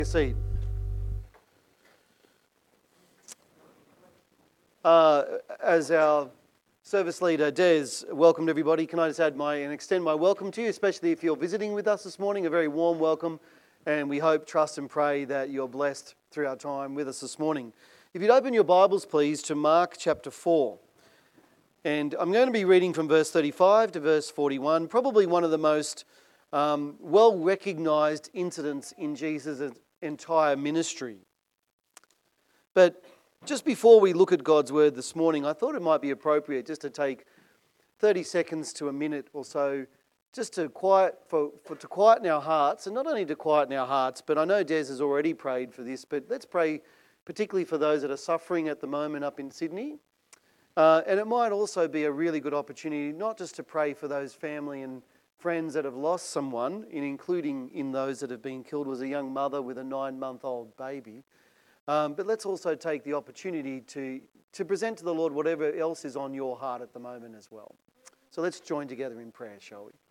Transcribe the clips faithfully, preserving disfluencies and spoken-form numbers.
a seat. Uh, as our service leader Des welcomed everybody, can I just add my and extend my welcome to you, especially if you're visiting with us this morning, a very warm welcome, and we hope, trust and pray that you're blessed through our time with us this morning. If you'd open your Bibles please to Mark chapter four, and I'm going to be reading from verse thirty-five to verse forty-one, probably one of the most um, well recognised incidents in Jesus' entire ministry. But just before we look at God's Word this morning, I thought it might be appropriate just to take thirty seconds to a minute or so just to quiet for, for to quieten our hearts, and not only to quieten our hearts, but I know Des has already prayed for this, but let's pray particularly for those that are suffering at the moment up in Sydney. Uh, and it might also be a really good opportunity not just to pray for those family and friends that have lost someone, in including in those that have been killed, was a young mother with a nine-month-old baby. Um, but let's also take the opportunity to, to present to the Lord whatever else is on your heart at the moment as well. So let's join together in prayer, shall we?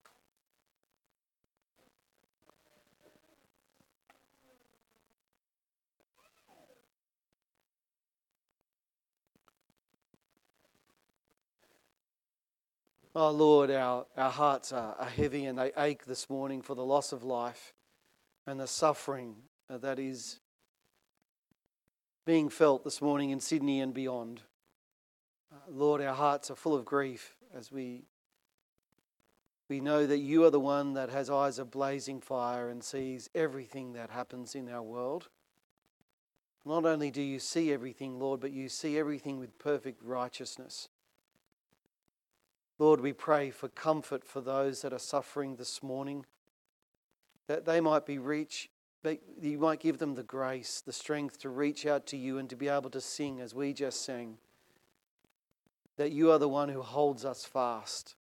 Oh Lord, our, our hearts are, are heavy and they ache this morning for the loss of life and the suffering that is being felt this morning in Sydney and beyond. Uh, Lord, our hearts are full of grief as we we know that you are the one that has eyes of blazing fire and sees everything that happens in our world. Not only do you see everything, Lord, but you see everything with perfect righteousness. Lord, we pray for comfort for those that are suffering this morning, that they might be reached, that you might give them the grace, the strength to reach out to you and to be able to sing as we just sang, that you are the one who holds us fast.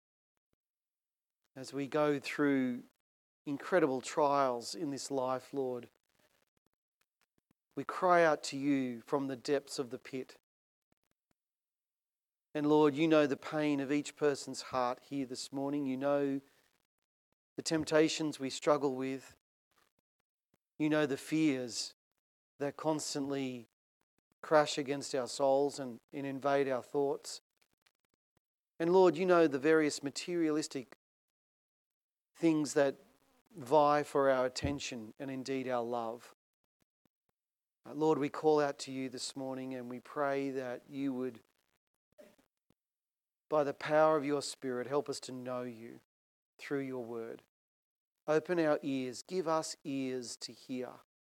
As we go through incredible trials in this life, Lord, we cry out to you from the depths of the pit. And Lord, you know the pain of each person's heart here this morning. You know the temptations we struggle with. You know the fears that constantly crash against our souls and, and invade our thoughts. And Lord, you know the various materialistic things that vie for our attention and indeed our love. Uh, Lord, we call out to you this morning and we pray that you would, by the power of your Spirit, help us to know you through your word. Open our ears. Give us ears to hear.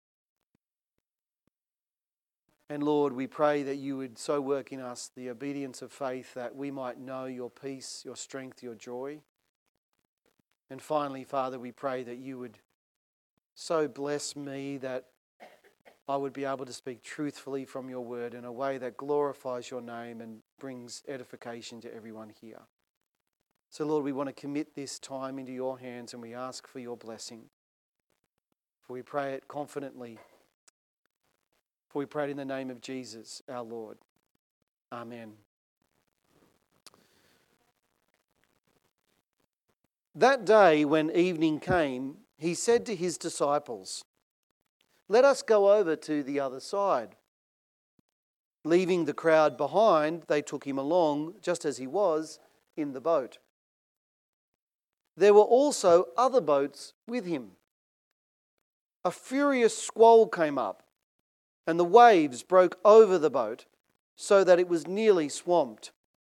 And Lord, we pray that you would so work in us the obedience of faith that we might know your peace, your strength, your joy. And finally, Father, we pray that you would so bless me that I would be able to speak truthfully from your word in a way that glorifies your name and brings edification to everyone here. So Lord, we want to commit this time into your hands and we ask for your blessing. For we pray it confidently. For we pray it in the name of Jesus, our Lord. Amen. That day when evening came, he said to his disciples, "Let us go over to the other side." Leaving the crowd behind, they took him along, just as he was, in the boat. There were also other boats with him. A furious squall came up, and the waves broke over the boat so that it was nearly swamped.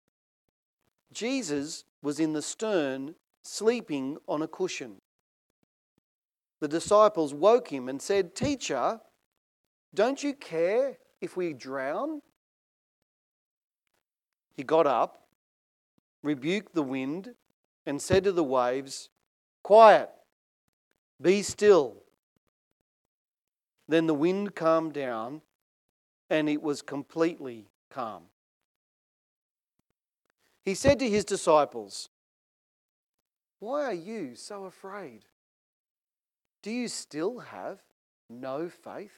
Jesus was in the stern, sleeping on a cushion. The disciples woke him and said, "Teacher, don't you care if we drown?" He got up, rebuked the wind, and said to the waves, "Quiet, be still." Then the wind calmed down, and it was completely calm. He said to his disciples, "Why are you so afraid? Do you still have no faith?"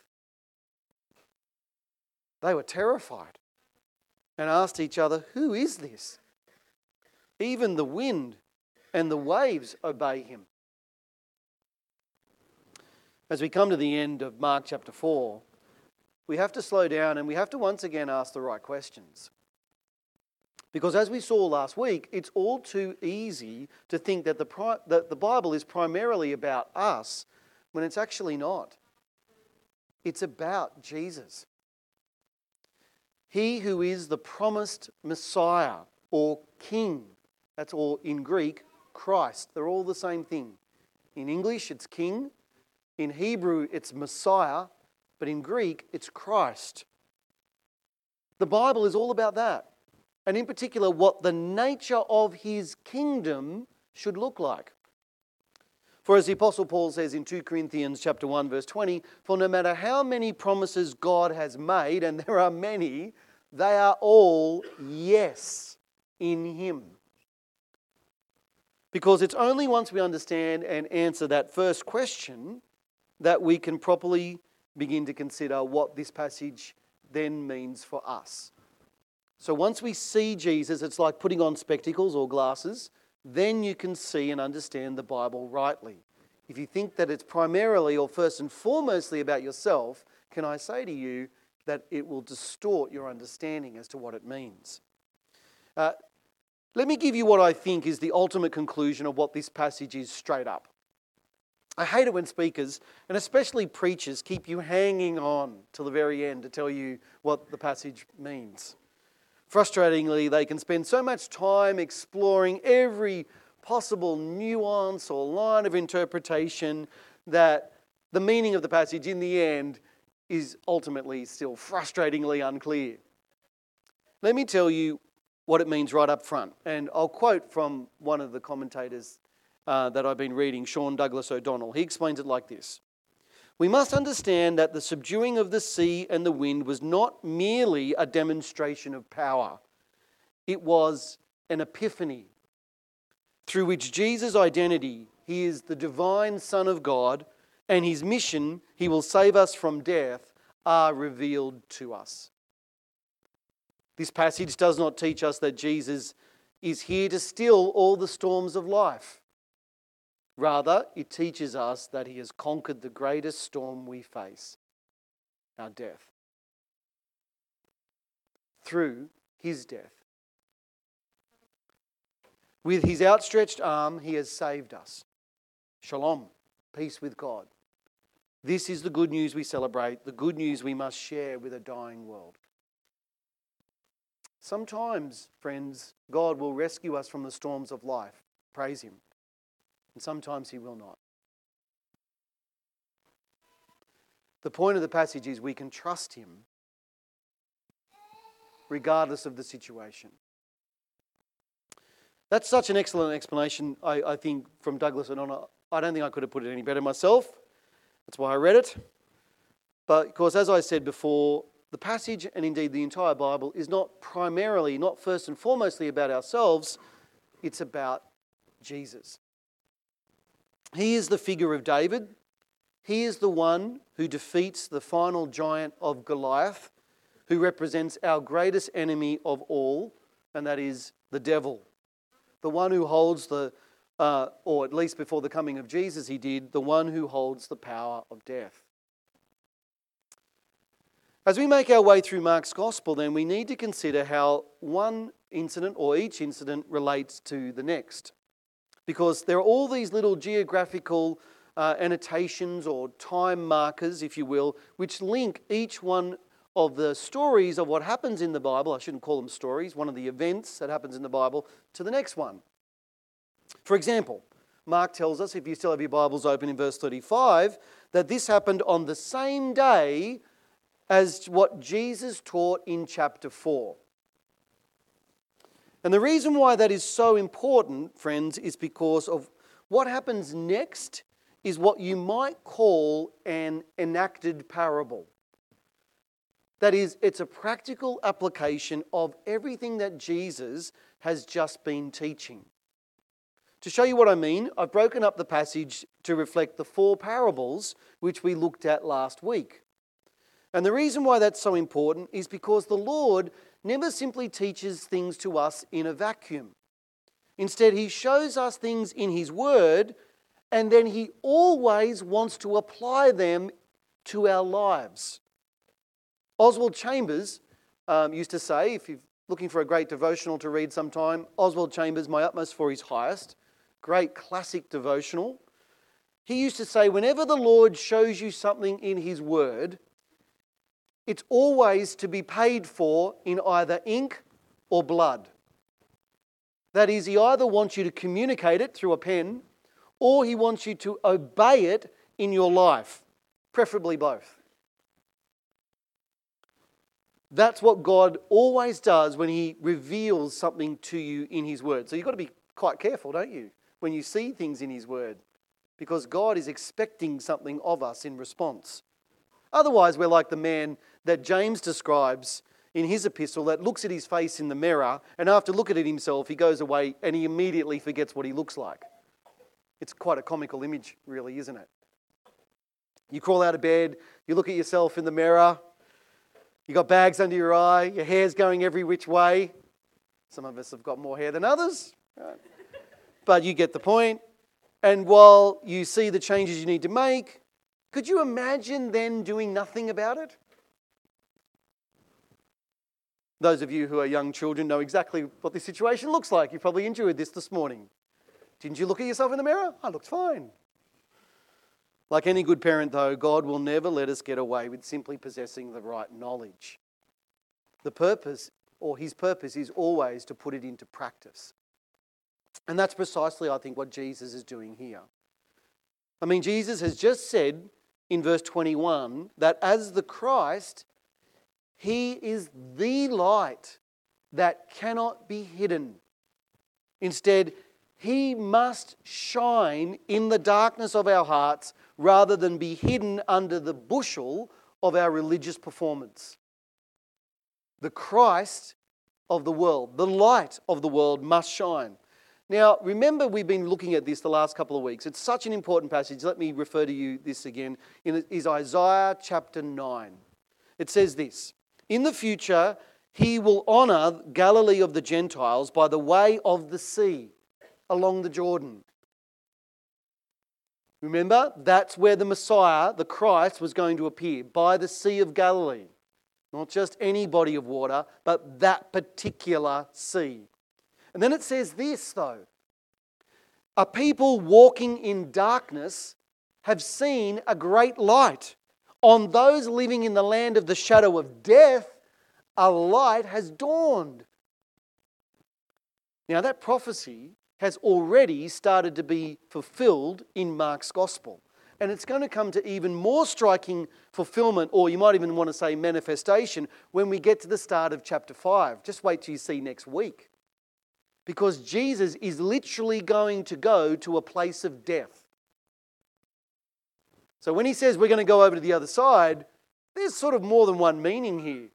They were terrified and asked each other, "Who is this? Even the wind and the waves obey him." As we come to the end of Mark chapter four, we have to slow down and we have to once again ask the right questions. Because as we saw last week, it's all too easy to think that the, pri- that the Bible is primarily about us when it's actually not. It's about Jesus. He who is the promised Messiah or King. That's all in Greek, Christ. They're all the same thing. In English, it's King. In Hebrew, it's Messiah. But in Greek, it's Christ. The Bible is all about that. And in particular, what the nature of his kingdom should look like. For as the Apostle Paul says in Second Corinthians chapter one, verse twenty, for no matter how many promises God has made, and there are many, they are all yes in him. Because it's only once we understand and answer that first question that we can properly begin to consider what this passage then means for us. So once we see Jesus, it's like putting on spectacles or glasses, then you can see and understand the Bible rightly. If you think that it's primarily or first and foremostly about yourself, can I say to you that it will distort your understanding as to what it means. Uh, let me give you what I think is the ultimate conclusion of what this passage is straight up. I hate it when speakers, and especially preachers, keep you hanging on till the very end to tell you what the passage means. Frustratingly, they can spend so much time exploring every possible nuance or line of interpretation that the meaning of the passage in the end is ultimately still frustratingly unclear. Let me tell you what it means right up front. And I'll quote from one of the commentators uh, that I've been reading, Sean Douglas O'Donnell. He explains it like this. We must understand that the subduing of the sea and the wind was not merely a demonstration of power. It was an epiphany through which Jesus' identity, he is the divine Son of God, and his mission, he will save us from death, are revealed to us. This passage does not teach us that Jesus is here to still all the storms of life. Rather, it teaches us that he has conquered the greatest storm we face, our death, through his death. With his outstretched arm, he has saved us. Shalom, peace with God. This is the good news we celebrate, the good news we must share with a dying world. Sometimes, friends, God will rescue us from the storms of life. Praise him. And sometimes he will not. The point of the passage is we can trust him regardless of the situation. That's such an excellent explanation, I, I think, from Douglas O'Donnell. I don't think I could have put it any better myself. That's why I read it. But of course, as I said before, the passage, and indeed the entire Bible, is not primarily, not first and foremostly about ourselves. It's about Jesus. He is the figure of David. He is the one who defeats the final giant of Goliath, who represents our greatest enemy of all, and that is the devil. The one who holds the, uh, or at least before the coming of Jesus he did, the one who holds the power of death. As we make our way through Mark's Gospel, then, we need to consider how one incident or each incident relates to the next. Because there are all these little geographical uh, annotations or time markers, if you will, which link each one of the stories of what happens in the Bible, I shouldn't call them stories, one of the events that happens in the Bible, to the next one. For example, Mark tells us, if you still have your Bibles open in verse thirty-five, that this happened on the same day as what Jesus taught in chapter four. And the reason why that is so important, friends, is because of what happens next is what you might call an enacted parable. That is, it's a practical application of everything that Jesus has just been teaching. To show you what I mean, I've broken up the passage to reflect the four parables which we looked at last week. And the reason why that's so important is because the Lord never simply teaches things to us in a vacuum. Instead, he shows us things in his word and then He always wants to apply them to our lives. Oswald Chambers um, used to say, if you're looking for a great devotional to read sometime, Oswald Chambers, My Utmost for His Highest, great classic devotional. He used to say, whenever the Lord shows you something in His Word, it's always to be paid for in either ink or blood. That is, He either wants you to communicate it through a pen, or He wants you to obey it in your life, preferably both. That's what God always does when He reveals something to you in His Word. So you've got to be quite careful, don't you, when you see things in His Word, because God is expecting something of us in response. Otherwise, we're like the man that James describes in his epistle that looks at his face in the mirror, and after looking at himself, he goes away and he immediately forgets what he looks like. It's quite a comical image, really, isn't it? You crawl out of bed, you look at yourself in the mirror, you got bags under your eye, your hair's going every which way. Some of us have got more hair than others, right? But you get the point. And while you see the changes you need to make, could you imagine then doing nothing about it? Those of you who are young children know exactly what this situation looks like. You probably enjoyed this this morning. Didn't you look at yourself in the mirror? I looked fine. Like any good parent, though, God will never let us get away with simply possessing the right knowledge. The purpose, or His purpose, is always to put it into practice. And that's precisely, I think, what Jesus is doing here. I mean, Jesus has just said in verse twenty-one that as the Christ, He is the light that cannot be hidden. Instead, He must shine in the darkness of our hearts rather than be hidden under the bushel of our religious performance. The Christ of the world, the light of the world, must shine. Now, remember, we've been looking at this the last couple of weeks. It's such an important passage. Let me refer to you this again. It is Isaiah chapter nine. It says this: in the future, He will honour Galilee of the Gentiles by the way of the sea, along the Jordan. Remember, that's where the Messiah, the Christ, was going to appear, by the Sea of Galilee. Not just any body of water, but that particular sea. And then it says this, though: a people walking in darkness have seen a great light. On those living in the land of the shadow of death, a light has dawned. Now, that prophecy has already started to be fulfilled in Mark's Gospel. And it's going to come to even more striking fulfillment, or you might even want to say manifestation, when we get to the start of chapter five. Just wait till you see next week. Because Jesus is literally going to go to a place of death. So when He says we're going to go over to the other side, there's sort of more than one meaning here.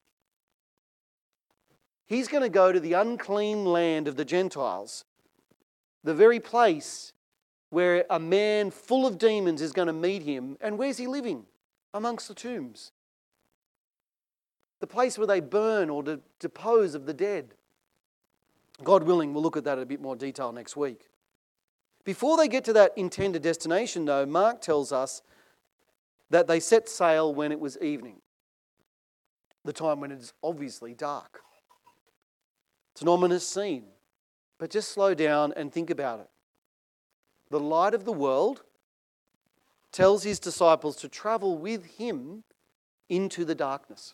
He's going to go to the unclean land of the Gentiles, the very place where a man full of demons is going to meet Him. And where's He living? Amongst the tombs. The place where they burn or to dispose of the dead. God willing, we'll look at that in a bit more detail next week. Before they get to that intended destination, though, Mark tells us that they set sail when it was evening, the time when it's obviously dark. It's an ominous scene, but just slow down and think about it. The light of the world tells His disciples to travel with Him into the darkness.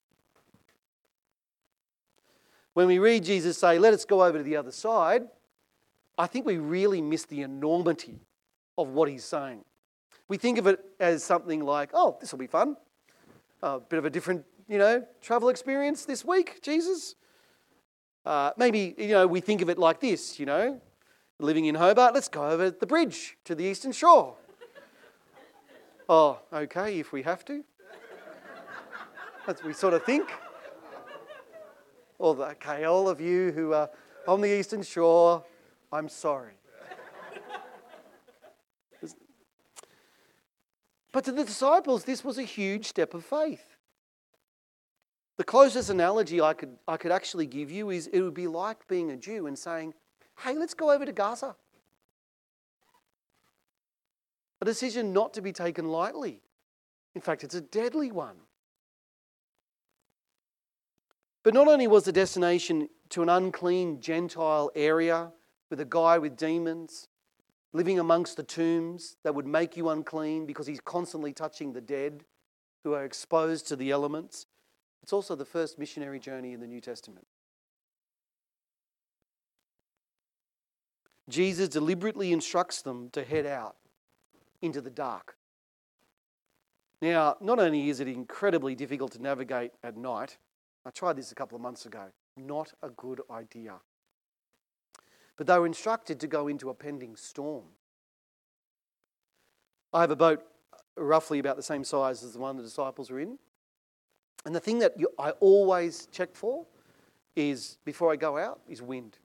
When we read Jesus say, let us go over to the other side, I think we really miss the enormity of what He's saying. We think of it as something like, oh, this will be fun. A bit of a different, you know, travel experience this week, Jesus. Uh, maybe, you know, we think of it like this, you know, living in Hobart, let's go over the bridge to the eastern shore. Oh, okay, if we have to. That's what we sort of think. Or, okay, all of you who are on the eastern shore, I'm sorry. But to the disciples, this was a huge step of faith. The closest analogy I could, I could actually give you is it would be like being a Jew and saying, hey, let's go over to Gaza. I decision not to be taken lightly. In fact, it's a deadly one. But not only was the destination to an unclean Gentile area with a guy with demons living amongst the tombs that would make you unclean because he's constantly touching the dead who are exposed to the elements, it's also the first missionary journey in the New Testament. Jesus deliberately instructs them to head out into the dark. Now, not only is it incredibly difficult to navigate at night, I tried this a couple of months ago, not a good idea. But they were instructed to go into a pending storm. I have a boat roughly about the same size as the one the disciples were in. And the thing that you, I always check for is, before I go out, is wind.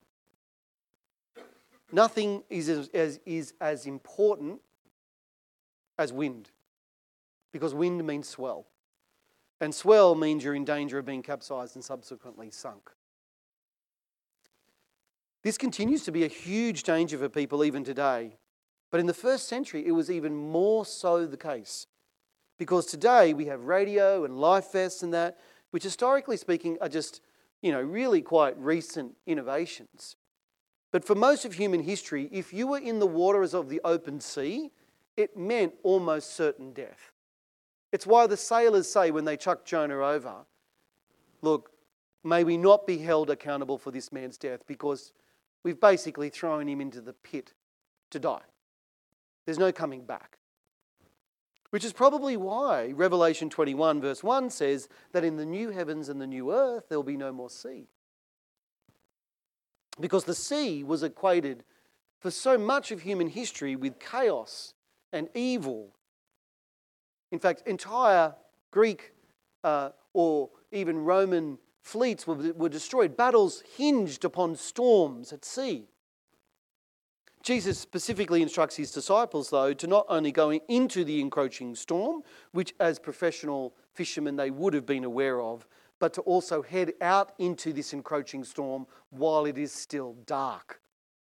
Nothing is as, as, is as important as wind, because wind means swell. And swell means you're in danger of being capsized and subsequently sunk. This continues to be a huge danger for people even today. But in the first century, it was even more so the case. Because today we have radio and life vests and that, which historically speaking are just, you know, really quite recent innovations. But for most of human history, if you were in the waters of the open sea, it meant almost certain death. It's why the sailors say when they chuck Jonah over, look, may we not be held accountable for this man's death, because we've basically thrown him into the pit to die. There's no coming back. Which is probably why Revelation twenty-one verse one says that in the new heavens and the new earth there will be no more sea. Because the sea was equated for so much of human history with chaos and evil. In fact, entire Greek uh, or even Roman fleets were, were destroyed. Battles hinged upon storms at sea. Jesus specifically instructs his disciples, though, to not only go into the encroaching storm, which as professional fishermen they would have been aware of, but to also head out into this encroaching storm while it is still dark.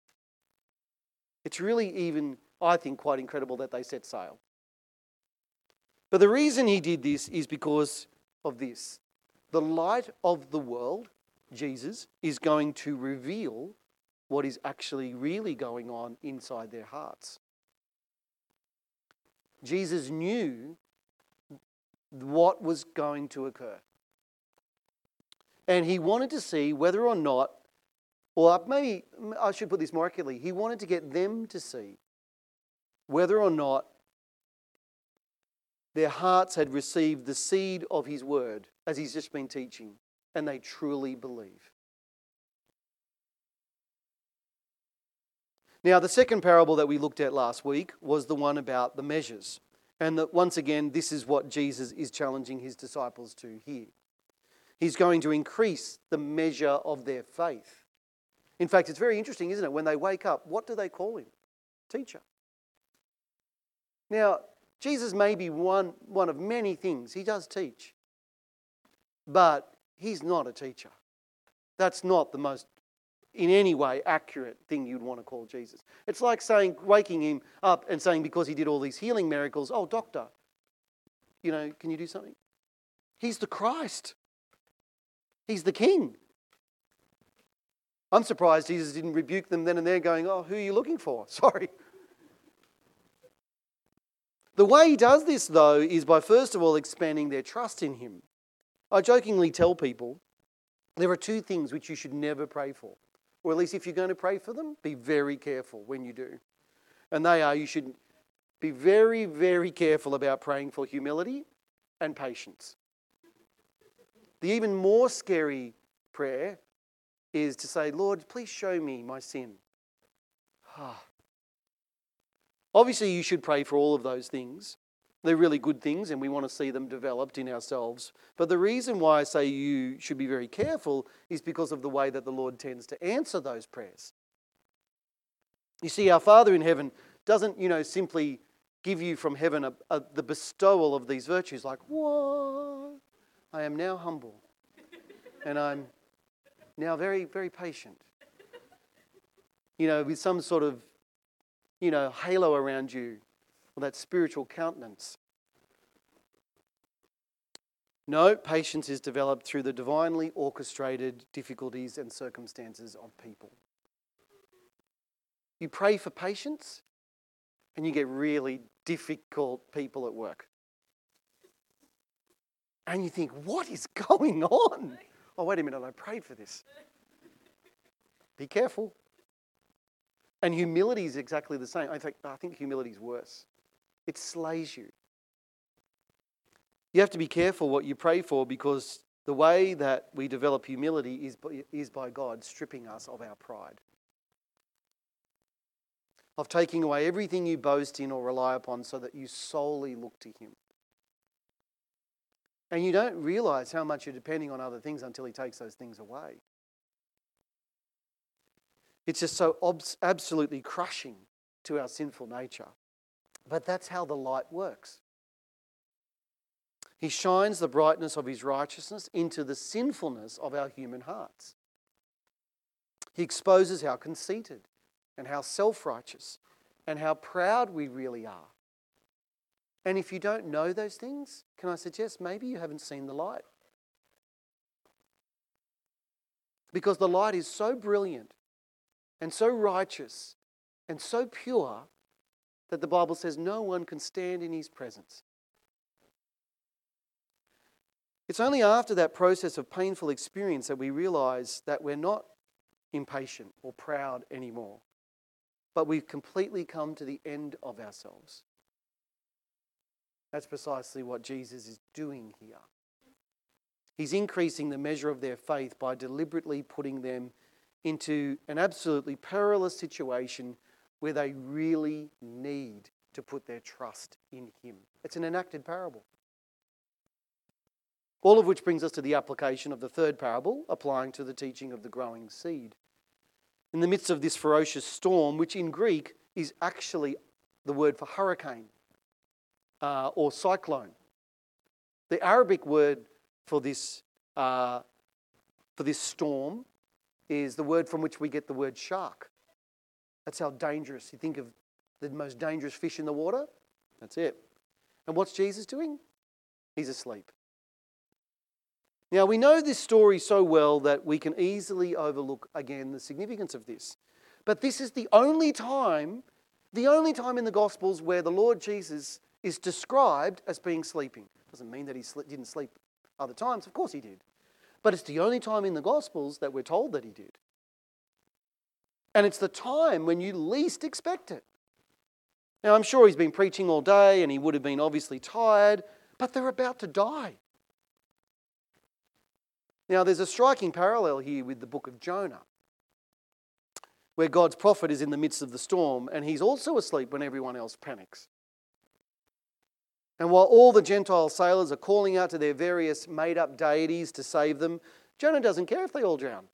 It's really even, I think, quite incredible that they set sail. But the reason he did this is because of this. The light of the world, Jesus, is going to reveal what is actually really going on inside their hearts. Jesus knew what was going to occur. And he wanted to see whether or not, or maybe I should put this more accurately, he wanted to get them to see whether or not their hearts had received the seed of his word, as he's just been teaching, and they truly believe. Now, the second parable that we looked at last week was the one about the measures. And that once again, this is what Jesus is challenging his disciples to here. He's going to increase the measure of their faith. In fact, it's very interesting, isn't it? When they wake up, what do they call him? Teacher. Now, Jesus may be one, one of many things. He does teach. But he's not a teacher. That's not the most, in any way, accurate thing you'd want to call Jesus. It's like saying, waking him up and saying because he did all these healing miracles, oh, doctor, you know, can you do something? He's the Christ. He's the King. I'm surprised Jesus didn't rebuke them then and there going, oh, who are you looking for? Sorry. The way he does this, though, is by first of all expanding their trust in him. I jokingly tell people there are two things which you should never pray for. Or at least if you're going to pray for them, be very careful when you do. And they are, you should be very, very careful about praying for humility and patience. The even more scary prayer is to say, Lord, please show me my sin. Obviously, you should pray for all of those things. They're really good things and we want to see them developed in ourselves. But the reason why I say you should be very careful is because of the way that the Lord tends to answer those prayers. You see, our Father in heaven doesn't, you know, simply give you from heaven a, a, the bestowal of these virtues like, what? I am now humble and I'm now very, very patient. You know, with some sort of, you know, halo around you or that spiritual countenance. No, patience is developed through the divinely orchestrated difficulties and circumstances of people. You pray for patience, and you get really difficult people at work. And you think, what is going on? Oh, wait a minute, I prayed for this. Be careful. And humility is exactly the same. I think, I think humility is worse. It slays you. You have to be careful what you pray for, because the way that we develop humility is by, is by God stripping us of our pride. Of taking away everything you boast in or rely upon so that you solely look to Him. And you don't realise how much you're depending on other things until He takes those things away. It's just so obs- absolutely crushing to our sinful nature. But that's how the light works. He shines the brightness of His righteousness into the sinfulness of our human hearts. He exposes how conceited and how self-righteous and how proud we really are. And if you don't know those things, can I suggest maybe you haven't seen the light? Because the light is so brilliant and so righteous and so pure that the Bible says no one can stand in His presence. It's only after that process of painful experience that we realise that we're not impatient or proud anymore, but we've completely come to the end of ourselves. That's precisely what Jesus is doing here. He's increasing the measure of their faith by deliberately putting them into an absolutely perilous situation where they really need to put their trust in Him. It's an enacted parable. All of which brings us to the application of the third parable, applying to the teaching of the growing seed. In the midst of this ferocious storm, which in Greek is actually the word for hurricane uh, or cyclone. The Arabic word for this, uh, for this storm is the word from which we get the word shark. That's how dangerous. You think of the most dangerous fish in the water? That's it. And what's Jesus doing? He's asleep. Now, we know this story so well that we can easily overlook, again, the significance of this. But this is the only time, the only time in the Gospels where the Lord Jesus is described as being sleeping. Doesn't mean that he didn't sleep other times. Of course He did. But it's the only time in the Gospels that we're told that He did. And it's the time when you least expect it. Now, I'm sure He's been preaching all day and He would have been obviously tired, but they're about to die. Now, there's a striking parallel here with the book of Jonah, where God's prophet is in the midst of the storm and he's also asleep when everyone else panics. And while all the Gentile sailors are calling out to their various made-up deities to save them, Jonah doesn't care if they all drown.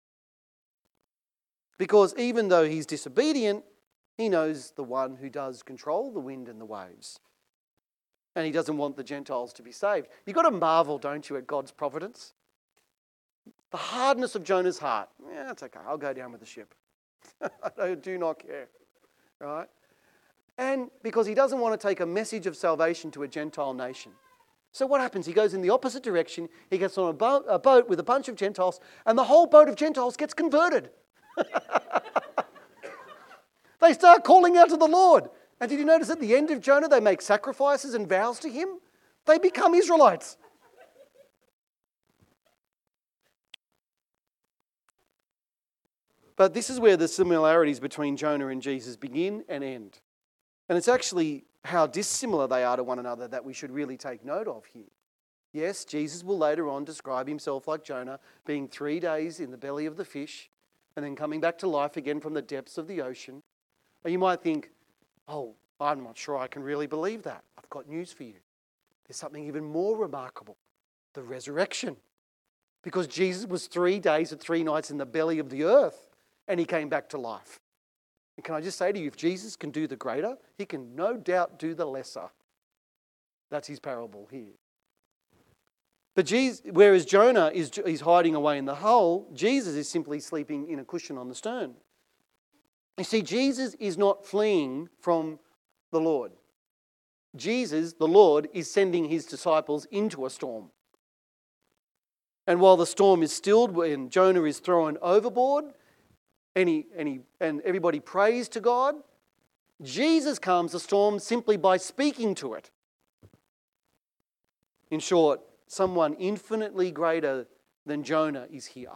Because even though he's disobedient, he knows the one who does control the wind and the waves. And he doesn't want the Gentiles to be saved. You've got to marvel, don't you, at God's providence? The hardness of Jonah's heart. Yeah, it's okay. I'll go down with the ship. I do not care. Right? And because he doesn't want to take a message of salvation to a Gentile nation. So what happens? He goes in the opposite direction. He gets on a boat, a boat with a bunch of Gentiles, and the whole boat of Gentiles gets converted. They start calling out to the Lord. And did you notice at the end of Jonah, they make sacrifices and vows to Him? They become Israelites. But this is where the similarities between Jonah and Jesus begin and end. And it's actually how dissimilar they are to one another that we should really take note of here. Yes, Jesus will later on describe Himself like Jonah, being three days in the belly of the fish and then coming back to life again from the depths of the ocean. And you might think, oh, I'm not sure I can really believe that. I've got news for you. There's something even more remarkable, the resurrection. Because Jesus was three days and three nights in the belly of the earth. And He came back to life. And can I just say to you, if Jesus can do the greater, He can no doubt do the lesser. That's His parable here. But Jesus, whereas Jonah is he's hiding away in the hull, Jesus is simply sleeping in a cushion on the stern. You see, Jesus is not fleeing from the Lord. Jesus, the Lord, is sending his disciples into a storm. And while the storm is stilled, when Jonah is thrown overboard, and, he, and, he, and everybody prays to God, Jesus calms the storm simply by speaking to it. In short, someone infinitely greater than Jonah is here.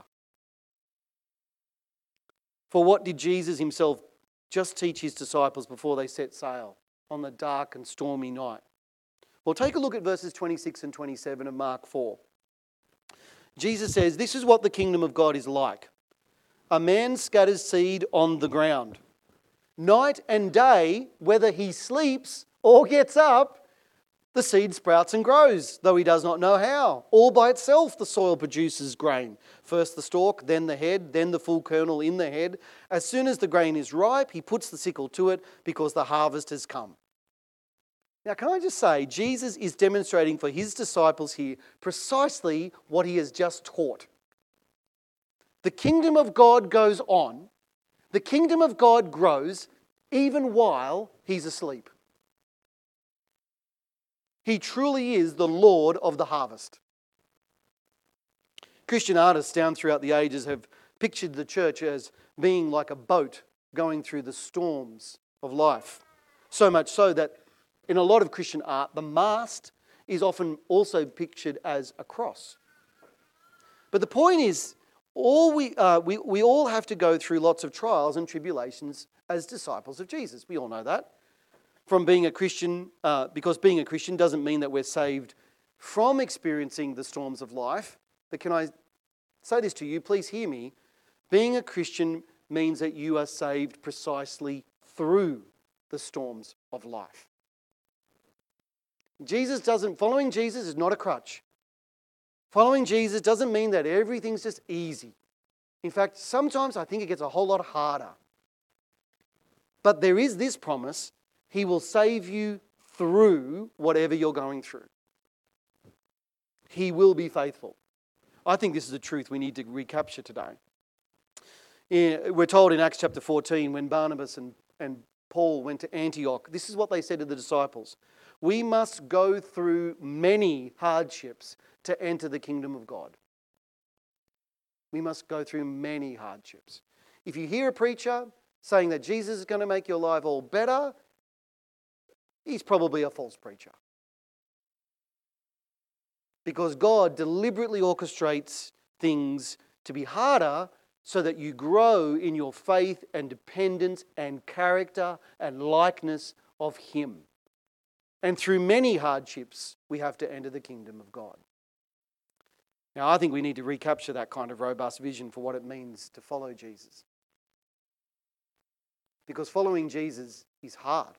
For what did Jesus himself just teach his disciples before they set sail on the dark and stormy night? Well, take a look at verses twenty-six and twenty-seven of Mark four. Jesus says, "This is what the kingdom of God is like. A man scatters seed on the ground. Night and day, whether he sleeps or gets up, the seed sprouts and grows, though he does not know how. All by itself the soil produces grain. First the stalk, then the head, then the full kernel in the head. As soon as the grain is ripe, he puts the sickle to it because the harvest has come." Now, can I just say, Jesus is demonstrating for his disciples here precisely what he has just taught. The kingdom of God goes on. The kingdom of God grows even while he's asleep. He truly is the Lord of the harvest. Christian artists down throughout the ages have pictured the church as being like a boat going through the storms of life. So much so that in a lot of Christian art, the mast is often also pictured as a cross. But the point is, all we, uh, we, we all have to go through lots of trials and tribulations as disciples of Jesus. We all know that. From being a Christian, uh, because being a Christian doesn't mean that we're saved from experiencing the storms of life. But can I say this to you? Please hear me. Being a Christian means that you are saved precisely through the storms of life. Jesus doesn't, following Jesus is not a crutch. Following Jesus doesn't mean that everything's just easy. In fact, sometimes I think it gets a whole lot harder. But there is this promise: he will save you through whatever you're going through. He will be faithful. I think this is a truth we need to recapture today. Yeah, we're told in Acts chapter fourteen, when Barnabas and, and Paul went to Antioch, this is what they said to the disciples: "We must go through many hardships to enter the kingdom of God." We must go through many hardships. If you hear a preacher saying that Jesus is going to make your life all better, he's probably a false preacher. Because God deliberately orchestrates things to be harder so that you grow in your faith and dependence and character and likeness of him. And through many hardships, we have to enter the kingdom of God. Now, I think we need to recapture that kind of robust vision for what it means to follow Jesus. Because following Jesus is hard.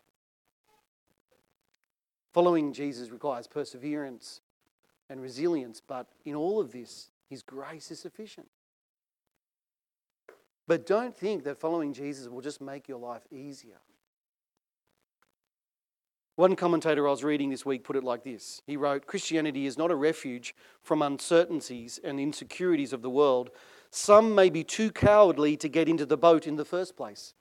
Following Jesus requires perseverance and resilience, but in all of this, his grace is sufficient. But don't think that following Jesus will just make your life easier. One commentator I was reading this week put it like this. He wrote, "Christianity is not a refuge from uncertainties and insecurities of the world. Some may be too cowardly to get into the boat in the first place.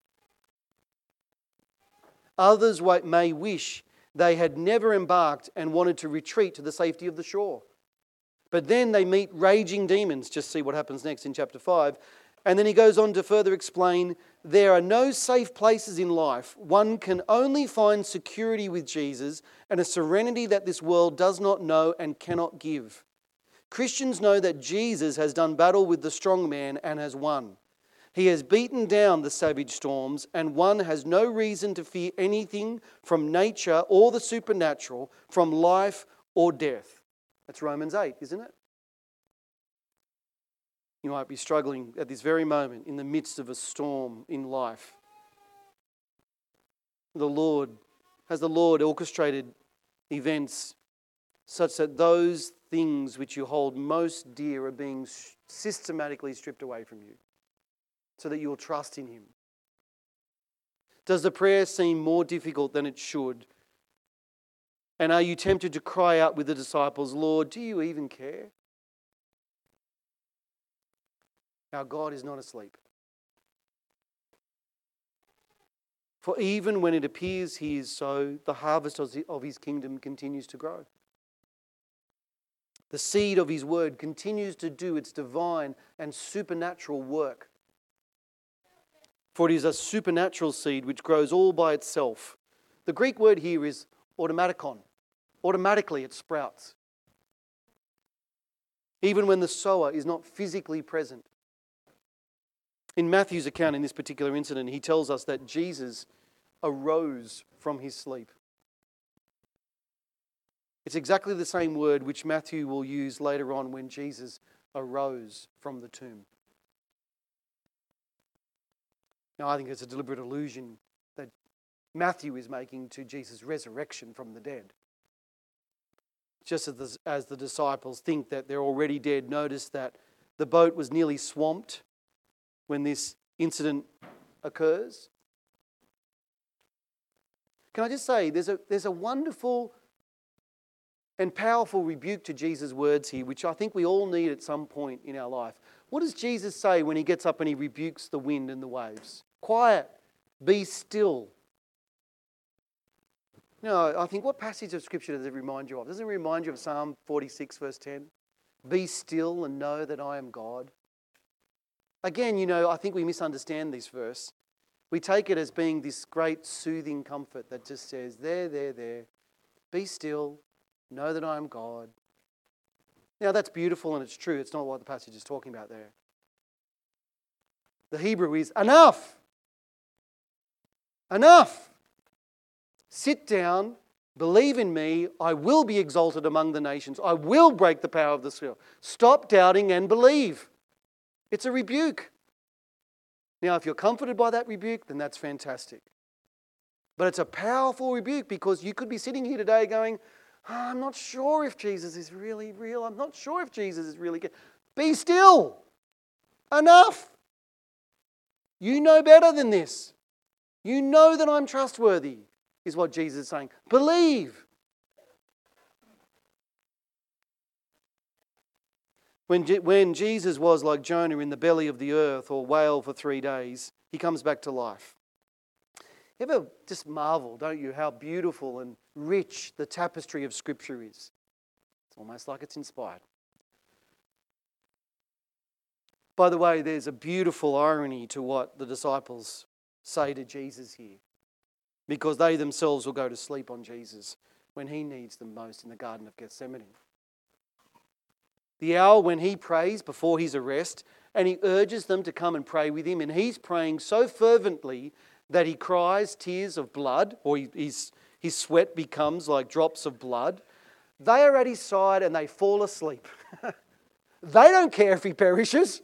Others may wish they had never embarked and wanted to retreat to the safety of the shore. But then they meet raging demons." Just see what happens next in chapter five. And then he goes on to further explain, "There are no safe places in life. One can only find security with Jesus and a serenity that this world does not know and cannot give. Christians know that Jesus has done battle with the strong man and has won. He has beaten down the savage storms, and one has no reason to fear anything from nature or the supernatural, from life or death." That's Romans eight, isn't it? You might be struggling at this very moment in the midst of a storm in life. The Lord, has the Lord orchestrated events such that those things which you hold most dear are being systematically stripped away from you, so that you'll trust in him? Does the prayer seem more difficult than it should? And are you tempted to cry out with the disciples, "Lord, do you even care?" Our God is not asleep. For even when it appears he is so, the harvest of his kingdom continues to grow. The seed of his word continues to do its divine and supernatural work. For it is a supernatural seed which grows all by itself. The Greek word here is automatikon. Automatically it sprouts. Even when the sower is not physically present. In Matthew's account in this particular incident, he tells us that Jesus arose from his sleep. It's exactly the same word which Matthew will use later on when Jesus arose from the tomb. Now, I think it's a deliberate allusion that Matthew is making to Jesus' resurrection from the dead. Just as the, as the disciples think that they're already dead, notice that the boat was nearly swamped when this incident occurs. Can I just say, there's a, there's a wonderful and powerful rebuke to Jesus' words here, which I think we all need at some point in our life. What does Jesus say when he gets up and he rebukes the wind and the waves? Quiet, be still. You know, I think, what passage of Scripture does it remind you of? Doesn't it remind you of Psalm forty-six, verse ten? Be still and know that I am God. Again, you know, I think we misunderstand this verse. We take it as being this great soothing comfort that just says, there, there, there, be still, know that I am God. Now that's beautiful and it's true. It's not what the passage is talking about there. The Hebrew is enough. Enough. Sit down, believe in me, I will be exalted among the nations. I will break the power of the seal. Stop doubting and believe. It's a rebuke. Now, if you're comforted by that rebuke, then that's fantastic. But it's a powerful rebuke because you could be sitting here today going, oh, I'm not sure if Jesus is really real. I'm not sure if Jesus is really good. Be still. Enough. You know better than this. You know that I'm trustworthy, is what Jesus is saying. Believe. When, Je- when Jesus was like Jonah in the belly of the earth or whale for three days, he comes back to life. You ever just marvel, don't you, how beautiful and rich the tapestry of Scripture is? It's almost like it's inspired. By the way, there's a beautiful irony to what the disciples say to Jesus here, because they themselves will go to sleep on Jesus when he needs them most in the Garden of Gethsemane. The hour when he prays before his arrest, and he urges them to come and pray with him, and he's praying so fervently that he cries tears of blood, or he, his, his sweat becomes like drops of blood. They are at his side and they fall asleep. They don't care if he perishes.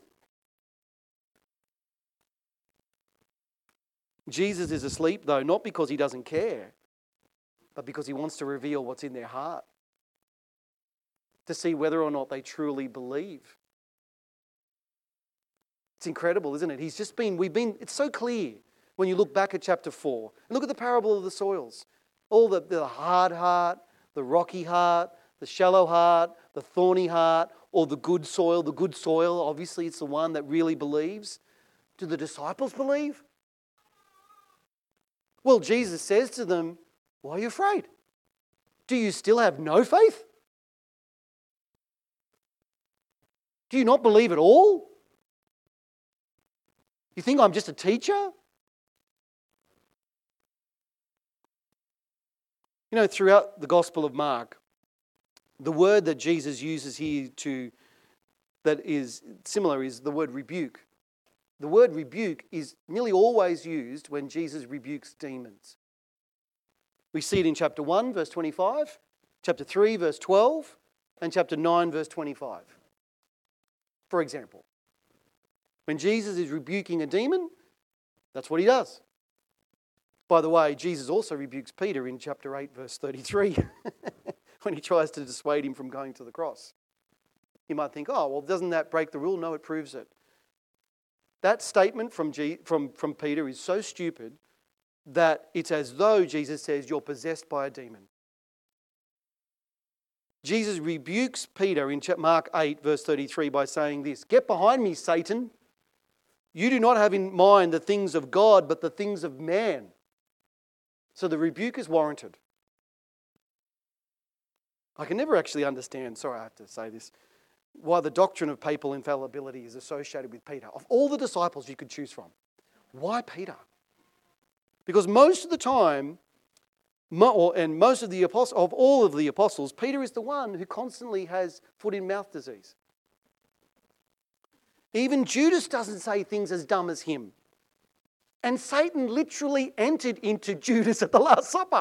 Jesus is asleep, though, not because he doesn't care, but because he wants to reveal what's in their heart, to see whether or not they truly believe. It's incredible, isn't it? He's just been, we've been, it's so clear when you look back at chapter four. And look at the parable of the soils. All the, the hard heart, the rocky heart, the shallow heart, the thorny heart, or the good soil. The good soil, obviously, it's the one that really believes. Do the disciples believe? Well, Jesus says to them, why are you afraid? Do you still have no faith? Do you not believe at all? You think I'm just a teacher? You know, throughout the Gospel of Mark, the word that Jesus uses here to that is similar is the word rebuke. The word rebuke is nearly always used when Jesus rebukes demons. We see it in chapter one, verse twenty-five, chapter three, verse twelve, and chapter nine, verse twenty-five. For example, when Jesus is rebuking a demon, that's what he does. By the way, Jesus also rebukes Peter in chapter eight, verse thirty-three, when he tries to dissuade him from going to the cross. You might think, oh, well, doesn't that break the rule? No, it proves it. That statement from, G- from, from Peter is so stupid that it's as though Jesus says you're possessed by a demon. Jesus rebukes Peter in Mark eight, verse thirty-three by saying this, "Get behind me, Satan. You do not have in mind the things of God, but the things of man." So the rebuke is warranted. I can never actually understand, sorry I have to say this, why the doctrine of papal infallibility is associated with Peter. Of all the disciples you could choose from, why Peter? Because most of the time, and most of the apostles, of all of the apostles, Peter is the one who constantly has foot in mouth disease. Even Judas doesn't say things as dumb as him. And Satan literally entered into Judas at the Last Supper.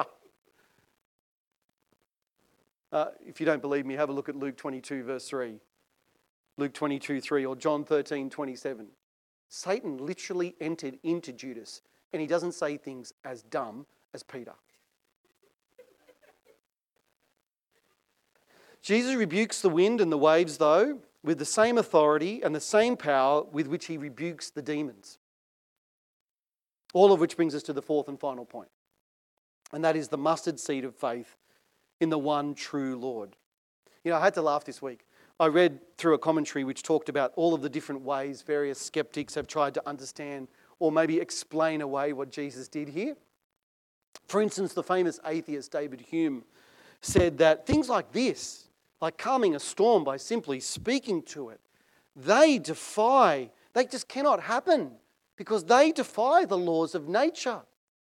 Uh, if you don't believe me, have a look at Luke twenty-two, verse three. Luke twenty-two, three, or John thirteen, twenty-seven. Satan literally entered into Judas, and he doesn't say things as dumb as Peter. Jesus rebukes the wind and the waves, though, with the same authority and the same power with which he rebukes the demons. All of which brings us to the fourth and final point, and that is the mustard seed of faith in the one true Lord. You know, I had to laugh this week. I read through a commentary which talked about all of the different ways various skeptics have tried to understand or maybe explain away what Jesus did here. For instance, the famous atheist David Hume said that things like this, like calming a storm by simply speaking to it, they defy, they just cannot happen because they defy the laws of nature.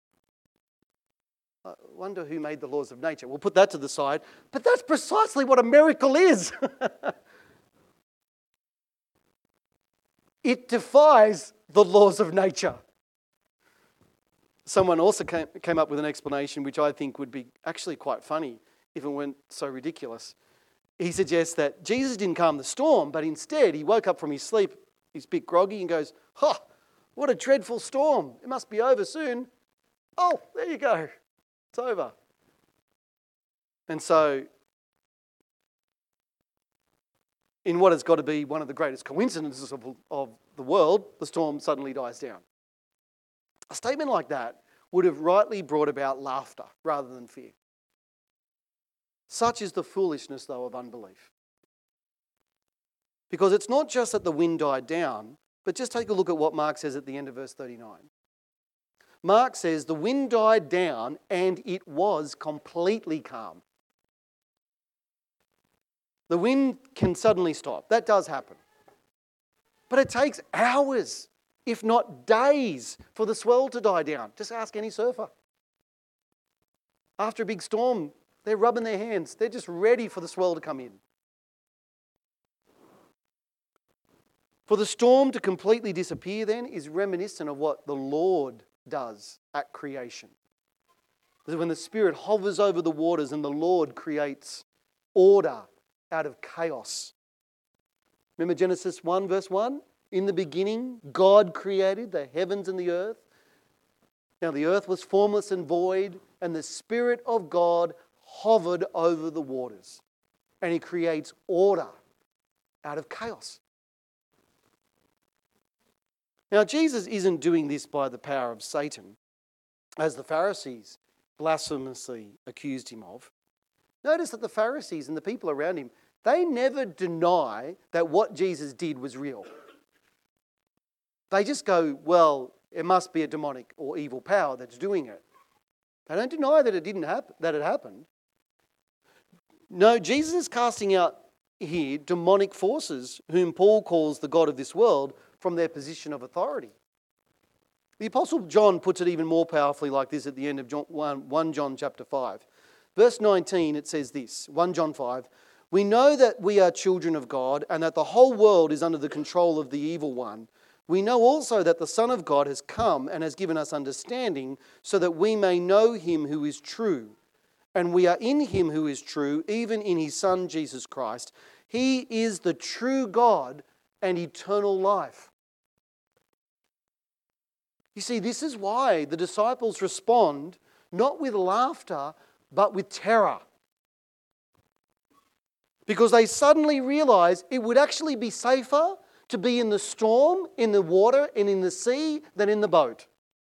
I wonder who made the laws of nature. We'll put that to the side. But that's precisely what a miracle is. It defies the laws of nature. Someone also came, came up with an explanation which I think would be actually quite funny if it weren't so ridiculous. He suggests that Jesus didn't calm the storm, but instead he woke up from his sleep, he's a bit groggy, and goes, "Ha, what a dreadful storm. It must be over soon. Oh, there you go. It's over." And so, in what has got to be one of the greatest coincidences of, of the world, the storm suddenly dies down. A statement like that would have rightly brought about laughter rather than fear. Such is the foolishness, though, of unbelief. Because it's not just that the wind died down, but just take a look at what Mark says at the end of verse thirty-nine. Mark says the wind died down and it was completely calm. The wind can suddenly stop. That does happen. But it takes hours, if not days, for the swell to die down. Just ask any surfer. After a big storm, they're rubbing their hands. They're just ready for the swell to come in. For the storm to completely disappear then is reminiscent of what the Lord does at creation. When the Spirit hovers over the waters and the Lord creates order out of chaos. Remember Genesis one verse one? In the beginning, God created the heavens and the earth. Now the earth was formless and void, and the Spirit of God hovered over the waters. And He creates order out of chaos. Now, Jesus isn't doing this by the power of Satan, as the Pharisees blasphemously accused Him of. Notice that the Pharisees and the people around Him, they never deny that what Jesus did was real. They just go, well, it must be a demonic or evil power that's doing it. They don't deny that it didn't happen, that it happened. No, Jesus is casting out here demonic forces, whom Paul calls the god of this world, from their position of authority. The Apostle John puts it even more powerfully like this at the end of John, First John chapter five. Verse nineteen, it says this, First John five, "We know that we are children of God and that the whole world is under the control of the evil one. We know also that the Son of God has come and has given us understanding so that we may know Him who is true. And we are in Him who is true, even in His Son Jesus Christ. He is the true God and eternal life." You see, this is why the disciples respond not with laughter, but with terror. Because they suddenly realize it would actually be safer to be in the storm, in the water, and in the sea than in the boat.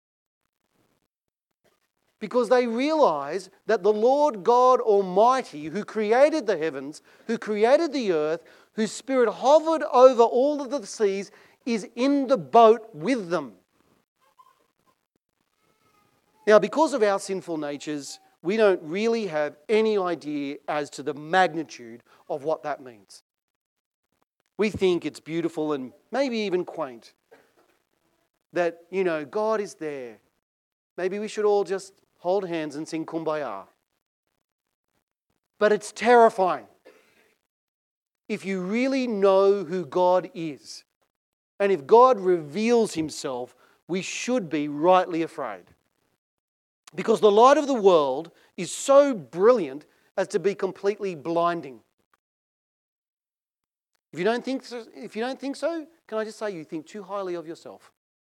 Because they realize that the Lord God Almighty, who created the heavens, who created the earth, whose Spirit hovered over all of the seas, is in the boat with them. Now, because of our sinful natures, we don't really have any idea as to the magnitude of what that means. We think it's beautiful and maybe even quaint that, you know, God is there. Maybe we should all just hold hands and sing Kumbaya. But it's terrifying. If you really know who God is, and if God reveals himself, we should be rightly afraid. Because the light of the world is so brilliant as to be completely blinding. If you don't think so, if you don't think so, can I just say you think too highly of yourself?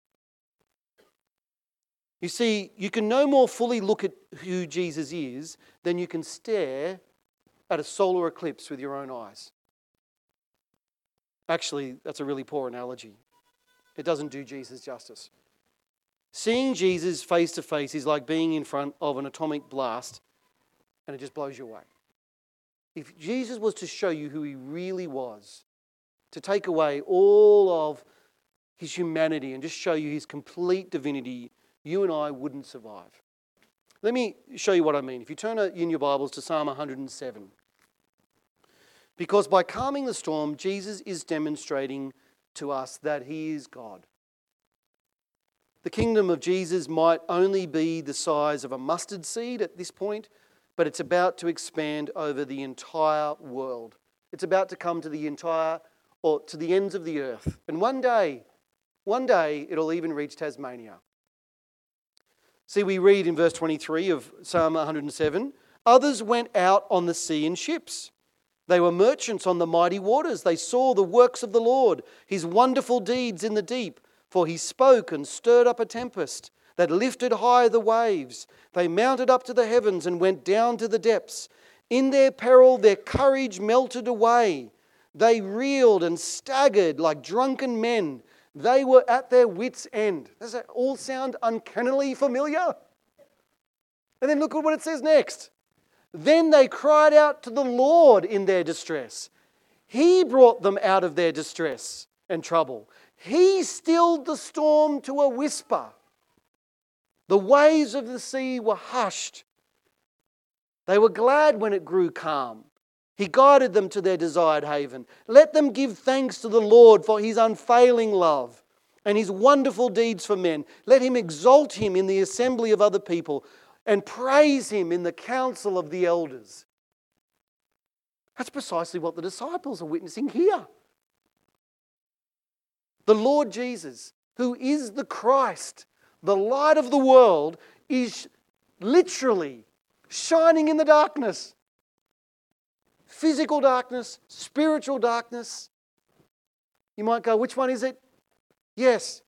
You see, you can no more fully look at who Jesus is than you can stare at a solar eclipse with your own eyes. Actually, that's a really poor analogy. It doesn't do Jesus justice. Seeing Jesus face to face is like being in front of an atomic blast and it just blows you away. If Jesus was to show you who he really was, to take away all of his humanity and just show you his complete divinity, you and I wouldn't survive. Let me show you what I mean. If you turn in your Bibles to Psalm one hundred seven. Because by calming the storm, Jesus is demonstrating to us that he is God. The kingdom of Jesus might only be the size of a mustard seed at this point, but it's about to expand over the entire world. It's about to come to the entire, or to the ends of the earth. And one day, one day, it'll even reach Tasmania. See, we read in verse twenty-three of Psalm one hundred seven, others went out on the sea in ships. They were merchants on the mighty waters. They saw the works of the Lord, his wonderful deeds in the deep. For he spoke and stirred up a tempest that lifted high the waves. They mounted up to the heavens and went down to the depths. In their peril, their courage melted away. They reeled and staggered like drunken men. They were at their wits' end. Does that all sound uncannily familiar? And then look at what it says next. Then they cried out to the Lord in their distress. He brought them out of their distress and trouble. He stilled the storm to a whisper. The waves of the sea were hushed. They were glad when it grew calm. He guided them to their desired haven. Let them give thanks to the Lord for his unfailing love and his wonderful deeds for men. Let him exalt him in the assembly of other people and praise him in the council of the elders. That's precisely what the disciples are witnessing here. The Lord Jesus, who is the Christ, the light of the world, is literally shining in the darkness. Physical darkness, spiritual darkness. You might go, which one is it? Yes.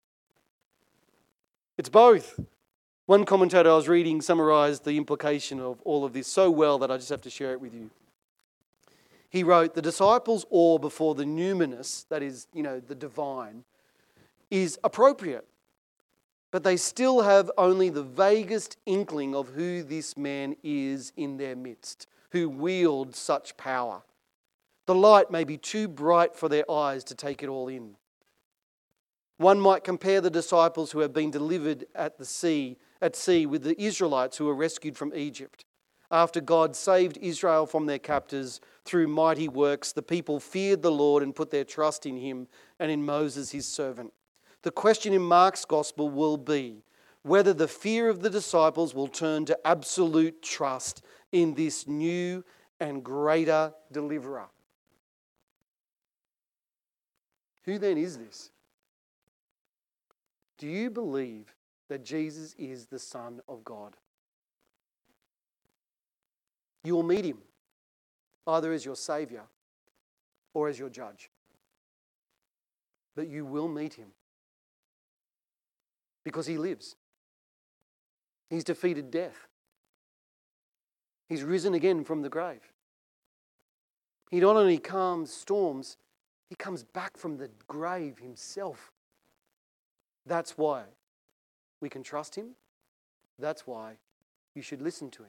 It's both. One commentator I was reading summarized the implication of all of this so well that I just have to share it with you. He wrote, the disciples' awe before the numinous, that is, you know, the divine, is appropriate. But they still have only the vaguest inkling of who this man is in their midst, who wields such power. The light may be too bright for their eyes to take it all in. One might compare the disciples who have been delivered at the sea, at sea with the Israelites who were rescued from Egypt. After God saved Israel from their captors through mighty works, the people feared the Lord and put their trust in him and in Moses, his servant. The question in Mark's gospel will be whether the fear of the disciples will turn to absolute trust in this new and greater deliverer. Who then is this? Do you believe that Jesus is the Son of God? You will meet him either as your Saviour or as your judge. But you will meet him because he lives. He's defeated death. He's risen again from the grave. He not only calms storms, he comes back from the grave himself. That's why we can trust him. That's why you should listen to him.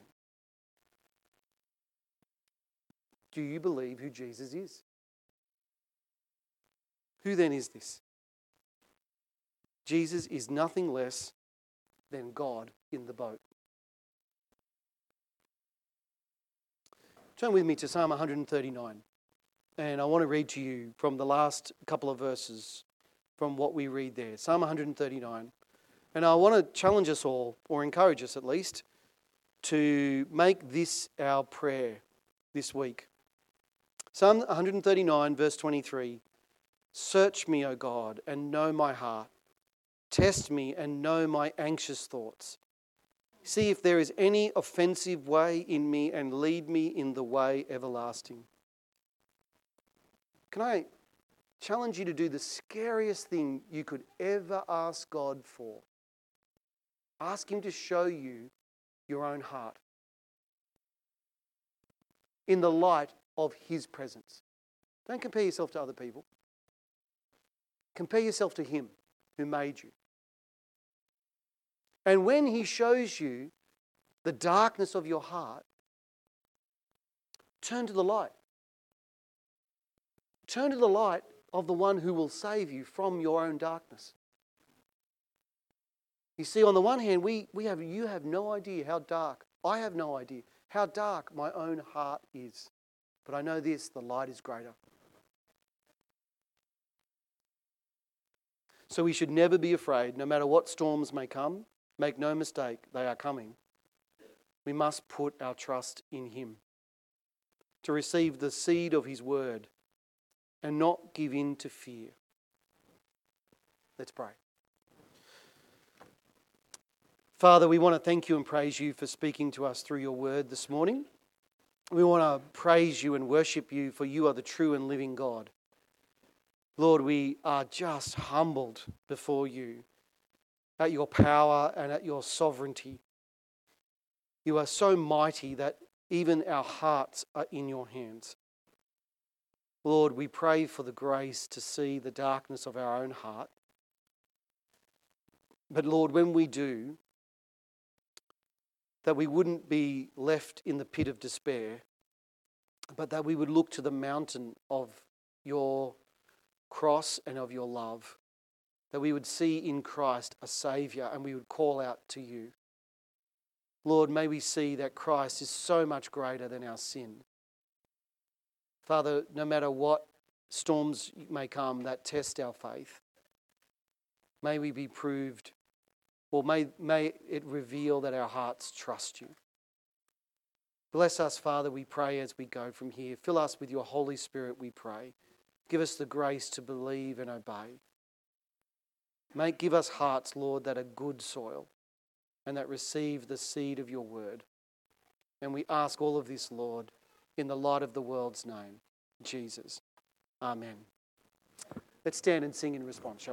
Do you believe who Jesus is? Who then is this? Jesus is nothing less than God in the boat. Turn with me to Psalm one thirty-nine. And I want to read to you from the last couple of verses from what we read there. Psalm one thirty-nine. And I want to challenge us all, or encourage us at least, to make this our prayer this week. Psalm one thirty-nine, verse twenty-three. Search me, O God, and know my heart. Test me and know my anxious thoughts. See if there is any offensive way in me and lead me in the way everlasting. Can I challenge you to do the scariest thing you could ever ask God for? Ask Him to show you your own heart in the light of His presence. Don't compare yourself to other people. Compare yourself to Him who made you. And when He shows you the darkness of your heart, turn to the light. Turn to the light of the one who will save you from your own darkness. You see, on the one hand, we, we have you have no idea how dark, I have no idea how dark my own heart is. But I know this, the light is greater. So we should never be afraid, no matter what storms may come. Make no mistake, they are coming. We must put our trust in Him to receive the seed of His word and not give in to fear. Let's pray. Father, we want to thank you and praise you for speaking to us through your word this morning. We want to praise you and worship you, for you are the true and living God. Lord, we are just humbled before you at your power and at your sovereignty. You are so mighty that even our hearts are in your hands. Lord, we pray for the grace to see the darkness of our own heart. But Lord, when we do, that we wouldn't be left in the pit of despair, but that we would look to the mountain of your cross and of your love, that we would see in Christ a Saviour and we would call out to you. Lord, may we see that Christ is so much greater than our sin. Father, no matter what storms may come that test our faith, may we be proved, or may, may it reveal that our hearts trust you. Bless us, Father, we pray as we go from here. Fill us with your Holy Spirit, we pray. Give us the grace to believe and obey. May give us hearts, Lord, that are good soil and that receive the seed of your word. And we ask all of this, Lord, in the light of the world's name, Jesus. Amen. Let's stand and sing in response, shall we?